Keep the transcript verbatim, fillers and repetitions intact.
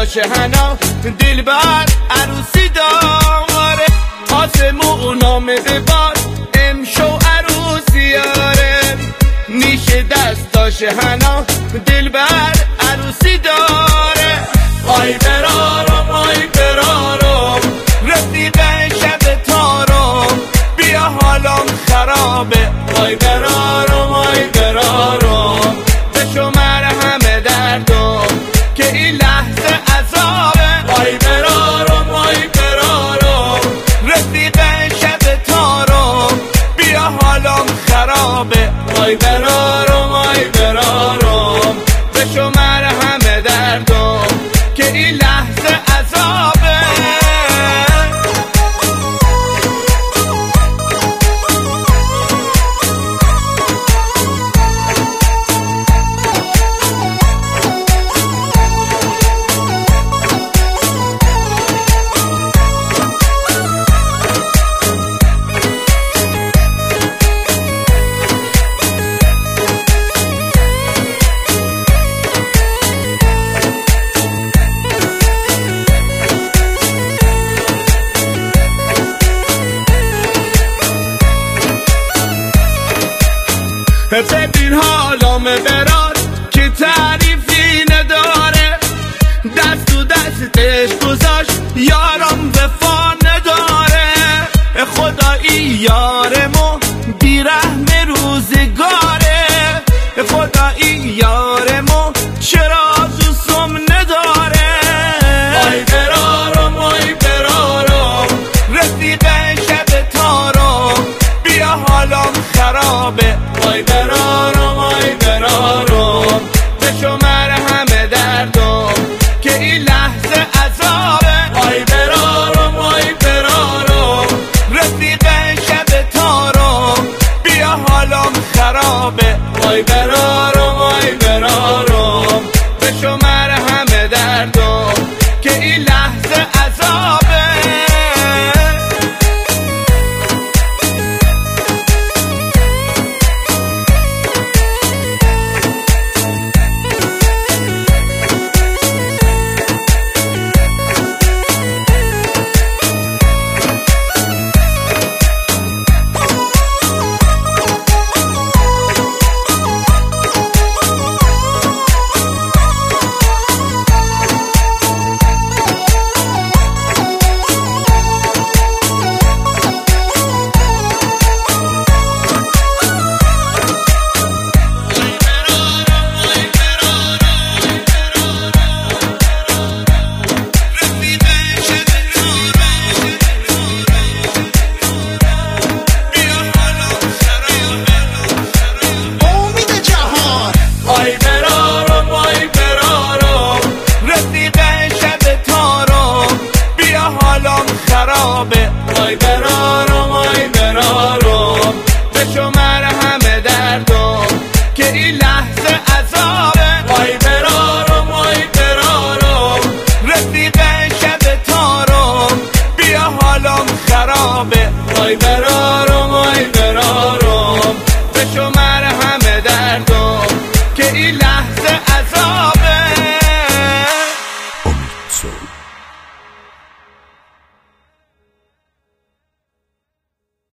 شهنا دلبر عروسی داره، آسمون آمده بار امشو عروسی آره. نیشه دستا شهنا دلبر عروسی داره. آی برارم آی برارم رفیق شب تارم، بیا حالم خرابه. آی برارم آی برارم به شمر همه دردم که این لحظه عذابه. آی برارم آی برارم رفیق شب تارم، بیا حالم خرابه. آی برارم آی برارم به شمر همه دردم که این لحظه عذابه. ببین حالام برار که تعریفی نداره، دست تو دستش گذاشت یارم وفا نداره. خدایی یارمو بیرحم روزگاره، خدایی یارمو چرا دوستم نداره. آی برارم آی برارم رفیق شب تارم، بیا حالم خرابه. آی برارم آی برارم به شمر همه دردم که این لحظه عذابه. آی برارم آی برارم رفیق شب تارم، بیا حالم خرابه. آی برارم آی برارم به شمر همه دردم که این لحظه عذابه. آی برارم آی برارم به شمر همه دردم که این لحظه عذابه. آی برارم آی برارم رفیق شب تارم، بیا حالم خرابه. آی برارم آی برارم به شمر همه دردم که این لحظه